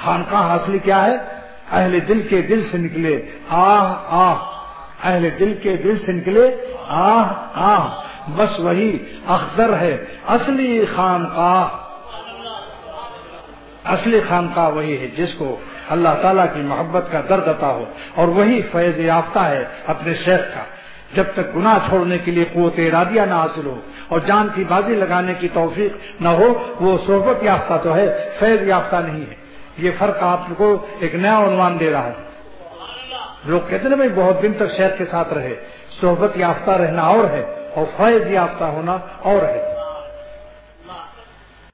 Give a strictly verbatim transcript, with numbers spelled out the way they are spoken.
खानकाह असली क्या है? अहले दिल के दिल से निकले आह आह, अहले दिल के दिल से निकले आह आह, बस वही अख्तर है असली खानकाह। असली खानकाह वही है जिसको अल्लाह ताला की मोहब्बत का दर्द अता हो, और वही फैज याफ्ता है अपने शेख का। जब तक गुनाह छोड़ने के लिए कुव्वत इरादिया ना हासिल हो और जान की बाजी लगाने की तौफीक न हो, वो सोहबत याफ्ता तो है, फैज याफ्ता नहीं है। ये फर्क आपको एक नया उन्वान दे रहा हूं। लोग कहते ना भाई बहुत दिन तक शेख के साथ रहे, सोहबत याफ्ता रहना और है और फैज याफ्ता होना और है।